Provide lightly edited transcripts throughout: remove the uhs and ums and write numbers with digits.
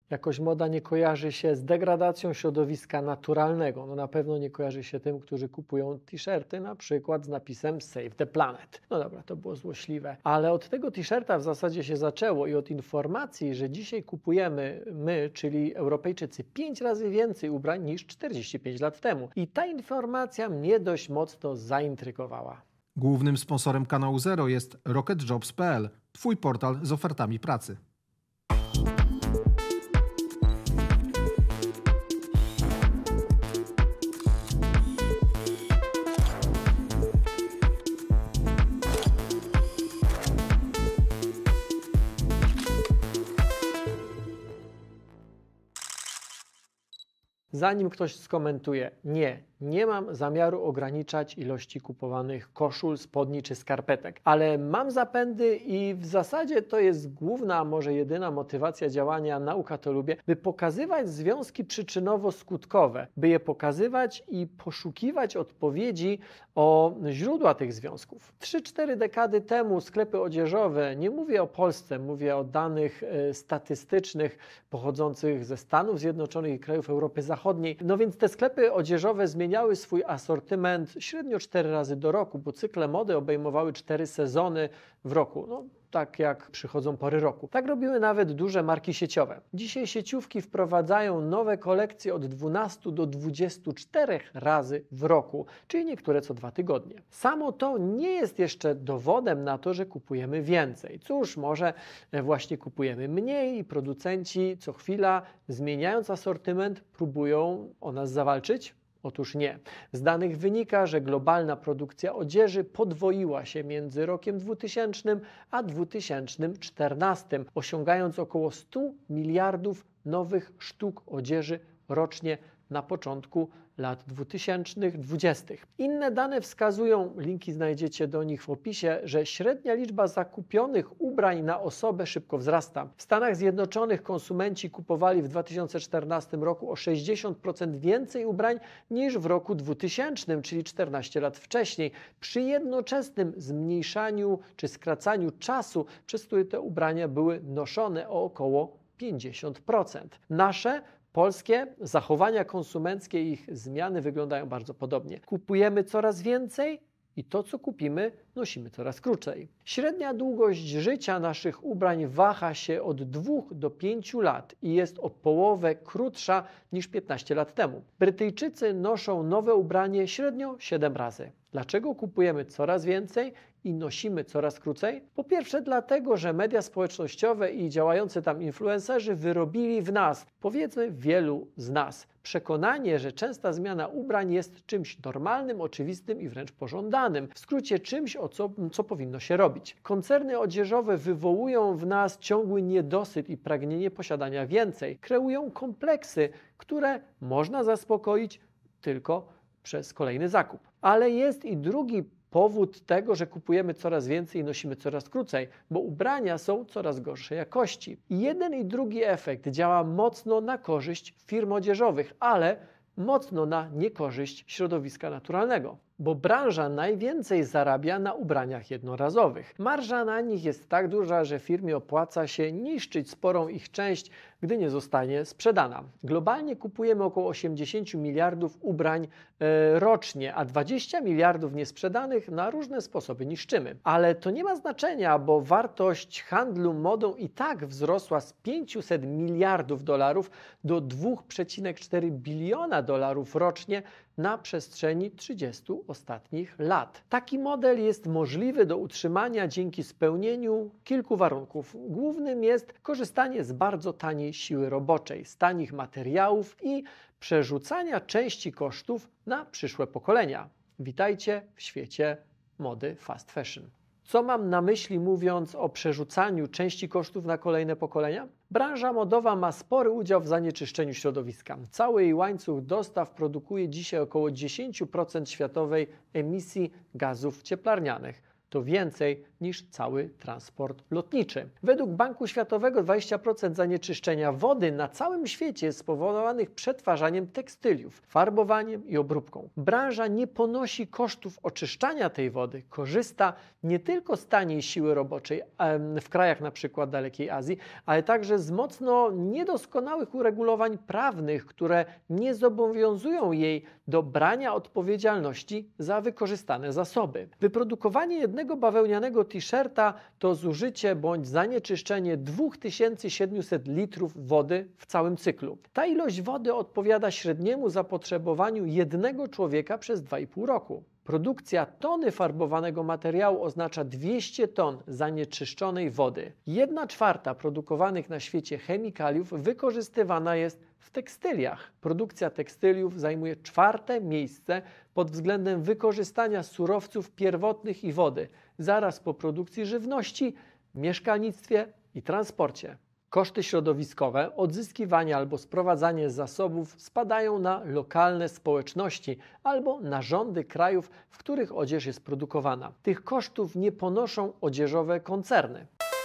Jakoś moda nie kojarzy się z degradacją środowiska naturalnego. No na pewno nie kojarzy się tym, którzy kupują t-shirty na przykład z napisem Save the Planet. No dobra, to było złośliwe. Ale od tego t-shirta w zasadzie się zaczęło i od informacji, że dzisiaj kupujemy my, czyli Europejczycy, 5 razy więcej ubrań niż 45 lat temu. I ta informacja mnie dość mocno zaintrygowała. Głównym sponsorem kanału Zero jest rocketjobs.pl, Twój portal z ofertami pracy. Zanim ktoś skomentuje, nie mam zamiaru ograniczać ilości kupowanych koszul, spodni czy skarpetek, ale mam zapędy i w zasadzie to jest główna, a może jedyna motywacja działania Nauka to lubię, by pokazywać związki przyczynowo-skutkowe, by je pokazywać i poszukiwać odpowiedzi o źródła tych związków. 3-4 dekady temu sklepy odzieżowe, nie mówię o Polsce, mówię o danych statystycznych pochodzących ze Stanów Zjednoczonych i krajów Europy Zachodniej. No więc te sklepy odzieżowe zmieniały swój asortyment średnio 4 razy do roku, bo cykle mody obejmowały 4 sezony w roku. No, tak jak przychodzą pory roku. Tak robiły nawet duże marki sieciowe. Dzisiaj sieciówki wprowadzają nowe kolekcje od 12 do 24 razy w roku, czyli niektóre co 2 tygodnie. Samo to nie jest jeszcze dowodem na to, że kupujemy więcej. Cóż, może właśnie kupujemy mniej i producenci co chwila, zmieniając asortyment, próbują o nas zawalczyć? Otóż nie. Z danych wynika, że globalna produkcja odzieży podwoiła się między rokiem 2000 a 2014, osiągając około 100 miliardów nowych sztuk odzieży rocznie na początku lat 2020. Inne dane wskazują, linki znajdziecie do nich w opisie, że średnia liczba zakupionych ubrań na osobę szybko wzrasta. W Stanach Zjednoczonych konsumenci kupowali w 2014 roku o 60% więcej ubrań niż w roku 2000, czyli 14 lat wcześniej, przy jednoczesnym zmniejszaniu czy skracaniu czasu, przez który te ubrania były noszone o około 50%. Nasze polskie zachowania konsumenckie i ich zmiany wyglądają bardzo podobnie. Kupujemy coraz więcej i to, co kupimy, nosimy coraz krócej. Średnia długość życia naszych ubrań waha się od 2 do 5 lat i jest o połowę krótsza niż 15 lat temu. Brytyjczycy noszą nowe ubranie średnio 7 razy. Dlaczego kupujemy coraz więcej i nosimy coraz krócej? Po pierwsze dlatego, że media społecznościowe i działający tam influencerzy wyrobili w nas, powiedzmy wielu z nas, przekonanie, że częsta zmiana ubrań jest czymś normalnym, oczywistym i wręcz pożądanym. W skrócie czymś, co powinno się robić. Koncerny odzieżowe wywołują w nas ciągły niedosyt i pragnienie posiadania więcej. Kreują kompleksy, które można zaspokoić tylko przez kolejny zakup. Ale jest i drugi powód tego, że kupujemy coraz więcej i nosimy coraz krócej, bo ubrania są coraz gorszej jakości. I jeden i drugi efekt działa mocno na korzyść firm odzieżowych, ale mocno na niekorzyść środowiska naturalnego, bo branża najwięcej zarabia na ubraniach jednorazowych. Marża na nich jest tak duża, że firmie opłaca się niszczyć sporą ich część, gdy nie zostanie sprzedana. Globalnie kupujemy około 80 miliardów ubrań rocznie, a 20 miliardów niesprzedanych na różne sposoby niszczymy. Ale to nie ma znaczenia, bo wartość handlu modą i tak wzrosła z 500 miliardów dolarów do 2,4 biliona dolarów rocznie na przestrzeni 30 ostatnich lat. Taki model jest możliwy do utrzymania dzięki spełnieniu kilku warunków. Głównym jest korzystanie z bardzo taniej siły roboczej, z tanich materiałów i przerzucania części kosztów na przyszłe pokolenia. Witajcie w świecie mody fast fashion. Co mam na myśli, mówiąc o przerzucaniu części kosztów na kolejne pokolenia? Branża modowa ma spory udział w zanieczyszczeniu środowiska. Cały jej łańcuch dostaw produkuje dzisiaj około 10% światowej emisji gazów cieplarnianych. To więcej niż cały transport lotniczy. Według Banku Światowego 20% zanieczyszczenia wody na całym świecie jest spowodowanych przetwarzaniem tekstyliów, farbowaniem i obróbką. Branża nie ponosi kosztów oczyszczania tej wody, korzysta nie tylko z taniej siły roboczej w krajach np. dalekiej Azji, ale także z mocno niedoskonałych uregulowań prawnych, które nie zobowiązują jej do brania odpowiedzialności za wykorzystane zasoby. Wyprodukowanie jednego bawełnianego t-shirta to zużycie bądź zanieczyszczenie 2700 litrów wody w całym cyklu. Ta ilość wody odpowiada średniemu zapotrzebowaniu jednego człowieka przez 2,5 roku. Produkcja tony farbowanego materiału oznacza 200 ton zanieczyszczonej wody. 1/4 produkowanych na świecie chemikaliów wykorzystywana jest w tekstyliach. Produkcja tekstyliów zajmuje 4. miejsce pod względem wykorzystania surowców pierwotnych i wody, zaraz po produkcji żywności, mieszkalnictwie i transporcie. Koszty środowiskowe, odzyskiwanie albo sprowadzanie zasobów spadają na lokalne społeczności albo na rządy krajów, w których odzież jest produkowana. Tych kosztów nie ponoszą odzieżowe koncerny.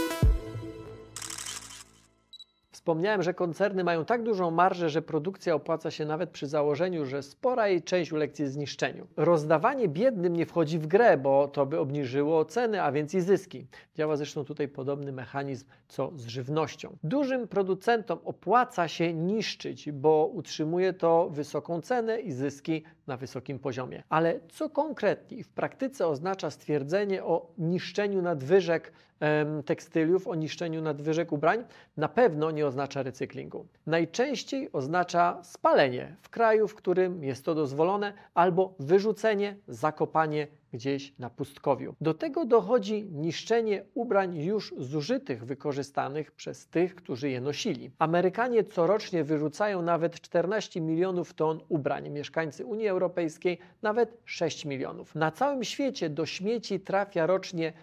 Wspomniałem, że koncerny mają tak dużą marżę, że produkcja opłaca się nawet przy założeniu, że spora jej część ulegnie zniszczeniu. Rozdawanie biednym nie wchodzi w grę, bo to by obniżyło ceny, a więc i zyski. Działa zresztą tutaj podobny mechanizm co z żywnością. Dużym producentom opłaca się niszczyć, bo utrzymuje to wysoką cenę i zyski na wysokim poziomie. Ale co konkretnie i w praktyce oznacza stwierdzenie o niszczeniu nadwyżek tekstyliów, o niszczeniu nadwyżek ubrań? Na pewno nie oznacza recyklingu. Najczęściej oznacza spalenie w kraju, w którym jest to dozwolone, albo wyrzucenie, zakopanie gdzieś na pustkowiu. Do tego dochodzi niszczenie ubrań już zużytych, wykorzystanych przez tych, którzy je nosili. Amerykanie corocznie wyrzucają nawet 14 milionów ton ubrań. Mieszkańcy Unii Europejskiej nawet 6 milionów. Na całym świecie do śmieci trafia rocznie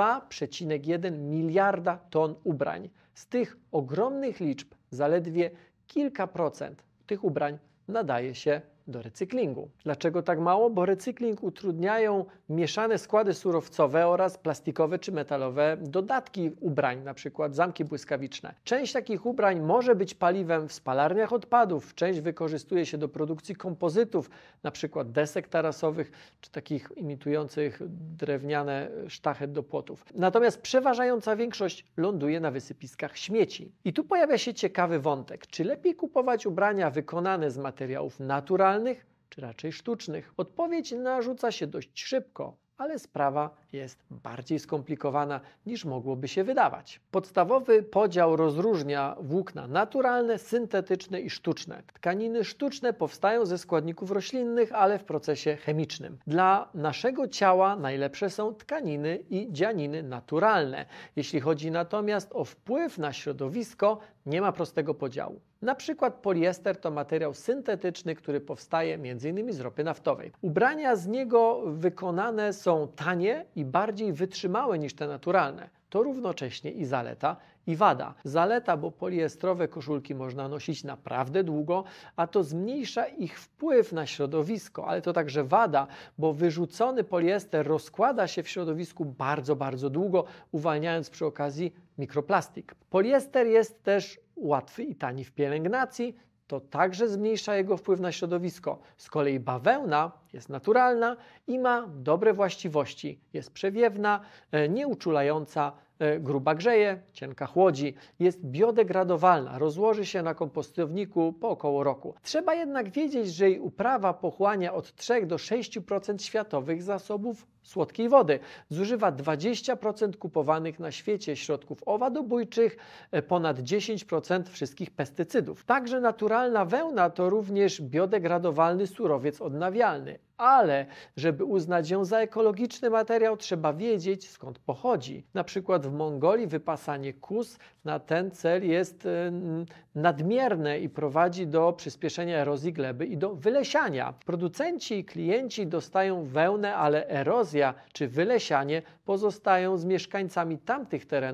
2,1 miliarda ton ubrań. Z tych ogromnych liczb zaledwie kilka procent tych ubrań nadaje się do recyklingu. Dlaczego tak mało? Bo recykling utrudniają mieszane składy surowcowe oraz plastikowe czy metalowe dodatki ubrań, np. zamki błyskawiczne. Część takich ubrań może być paliwem w spalarniach odpadów, część wykorzystuje się do produkcji kompozytów, np. desek tarasowych czy takich imitujących drewniane sztachet do płotów. Natomiast przeważająca większość ląduje na wysypiskach śmieci. I tu pojawia się ciekawy wątek. Czy lepiej kupować ubrania wykonane z materiałów naturalnych, czy raczej sztucznych? Odpowiedź narzuca się dość szybko, ale sprawa jest bardziej skomplikowana niż mogłoby się wydawać. Podstawowy podział rozróżnia włókna naturalne, syntetyczne i sztuczne. Tkaniny sztuczne powstają ze składników roślinnych, ale w procesie chemicznym. Dla naszego ciała najlepsze są tkaniny i dzianiny naturalne. Jeśli chodzi natomiast o wpływ na środowisko, nie ma prostego podziału. Na przykład poliester to materiał syntetyczny, który powstaje m.in. z ropy naftowej. Ubrania z niego wykonane są tanie i bardziej wytrzymałe niż te naturalne. To równocześnie i zaleta, i wada. Zaleta, bo poliestrowe koszulki można nosić naprawdę długo, a to zmniejsza ich wpływ na środowisko, ale to także wada, bo wyrzucony poliester rozkłada się w środowisku bardzo, bardzo długo, uwalniając przy okazji mikroplastik. Poliester jest też łatwy i tani w pielęgnacji, to także zmniejsza jego wpływ na środowisko. Z kolei bawełna jest naturalna i ma dobre właściwości. Jest przewiewna, nieuczulająca, gruba grzeje, cienka chłodzi, jest biodegradowalna, rozłoży się na kompostowniku po około roku. Trzeba jednak wiedzieć, że jej uprawa pochłania od 3 do 6% światowych zasobów słodkiej wody. Zużywa 20% kupowanych na świecie środków owadobójczych, ponad 10% wszystkich pestycydów. Także naturalna wełna to również biodegradowalny surowiec odnawialny. Ale żeby uznać ją za ekologiczny materiał, trzeba wiedzieć, skąd pochodzi. Na przykład w Mongolii wypasanie kóz na ten cel jest nadmierne i prowadzi do przyspieszenia erozji gleby i do wylesiania. Producenci i klienci dostają wełnę, ale erozja czy wylesianie pozostają z mieszkańcami tamtych terenów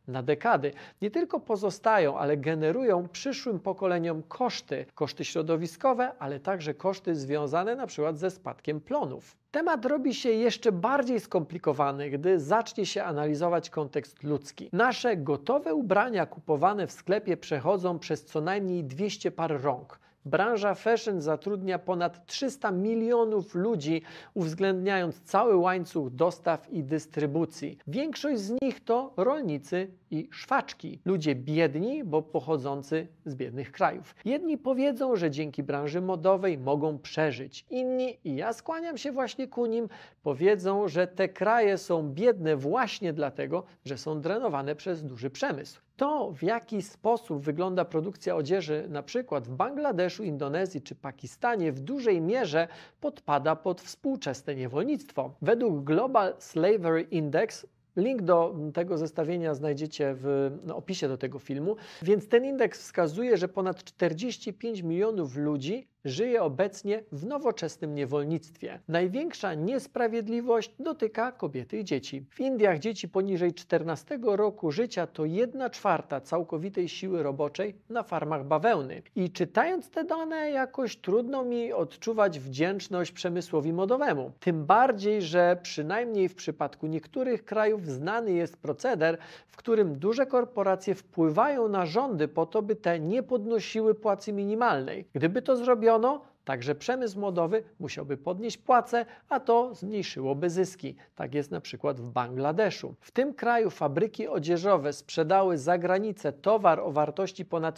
na dekady. Nie tylko pozostają, ale generują przyszłym pokoleniom koszty środowiskowe, ale także koszty związane na przykład ze spadkiem plonów. Temat robi się jeszcze bardziej skomplikowany, gdy zacznie się analizować kontekst ludzki. Nasze gotowe ubrania kupowane w sklepie przechodzą przez co najmniej 200 par rąk. Branża fashion zatrudnia ponad 300 milionów ludzi, uwzględniając cały łańcuch dostaw i dystrybucji. Większość z nich to rolnicy i szwaczki. Ludzie biedni, bo pochodzący z biednych krajów. Jedni powiedzą, że dzięki branży modowej mogą przeżyć. Inni, i ja skłaniam się właśnie ku nim, powiedzą, że te kraje są biedne właśnie dlatego, że są drenowane przez duży przemysł. To, w jaki sposób wygląda produkcja odzieży na przykład w Bangladeszu, Indonezji czy Pakistanie, w dużej mierze podpada pod współczesne niewolnictwo. Według Global Slavery Index, link do tego zestawienia znajdziecie w opisie do tego filmu, więc ten indeks wskazuje, że ponad 45 milionów ludzi żyje obecnie w nowoczesnym niewolnictwie. Największa niesprawiedliwość dotyka kobiety i dzieci. W Indiach dzieci poniżej 14 roku życia to 1/4 całkowitej siły roboczej na farmach bawełny. I czytając te dane, jakoś trudno mi odczuwać wdzięczność przemysłowi modowemu. Tym bardziej, że przynajmniej w przypadku niektórych krajów znany jest proceder, w którym duże korporacje wpływają na rządy po to, by te nie podnosiły płacy minimalnej. Gdyby to zrobiono, także przemysł modowy musiałby podnieść płace, a to zmniejszyłoby zyski. Tak jest na przykład w Bangladeszu. W tym kraju fabryki odzieżowe sprzedały za granicę towar o wartości ponad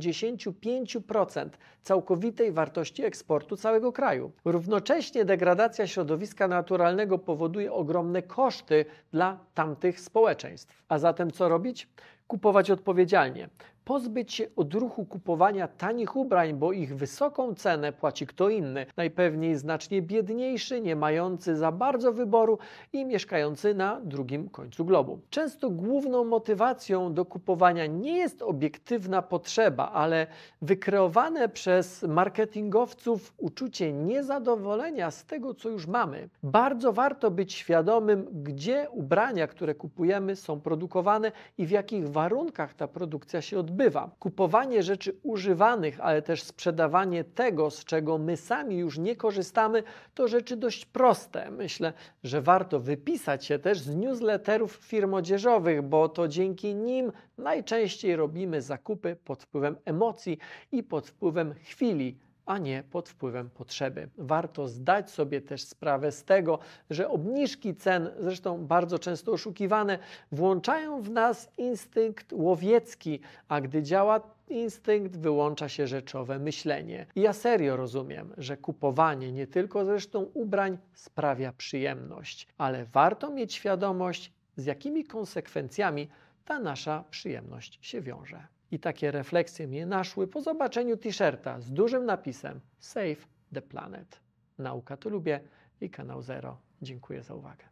75% całkowitej wartości eksportu całego kraju. Równocześnie degradacja środowiska naturalnego powoduje ogromne koszty dla tamtych społeczeństw. A zatem co robić? Kupować odpowiedzialnie. Pozbyć się odruchu kupowania tanich ubrań, bo ich wysoką cenę płaci kto inny, najpewniej znacznie biedniejszy, nie mający za bardzo wyboru i mieszkający na drugim końcu globu. Często główną motywacją do kupowania nie jest obiektywna potrzeba, ale wykreowane przez marketingowców uczucie niezadowolenia z tego, co już mamy. Bardzo warto być świadomym, gdzie ubrania, które kupujemy, są produkowane i w jakich warunkach ta produkcja się odbywa. Kupowanie rzeczy używanych, ale też sprzedawanie tego, z czego my sami już nie korzystamy, to rzeczy dość proste. Myślę, że warto wypisać się też z newsletterów firm odzieżowych, bo to dzięki nim najczęściej robimy zakupy pod wpływem emocji i pod wpływem chwili, a nie pod wpływem potrzeby. Warto zdać sobie też sprawę z tego, że obniżki cen, zresztą bardzo często oszukiwane, włączają w nas instynkt łowiecki, a gdy działa instynkt, wyłącza się rzeczowe myślenie. I ja serio rozumiem, że kupowanie nie tylko zresztą ubrań sprawia przyjemność, ale warto mieć świadomość, z jakimi konsekwencjami ta nasza przyjemność się wiąże. I takie refleksje mnie naszły po zobaczeniu t-shirta z dużym napisem Save the Planet. Nauka to lubię i Kanał Zero. Dziękuję za uwagę.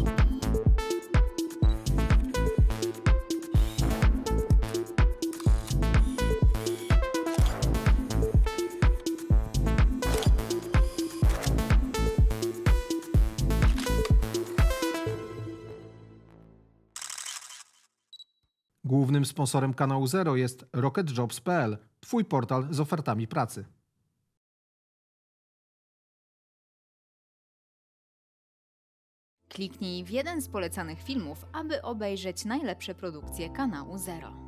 Głównym sponsorem Kanału Zero jest rocketjobs.pl, Twój portal z ofertami pracy. Kliknij w jeden z polecanych filmów, aby obejrzeć najlepsze produkcje Kanału Zero.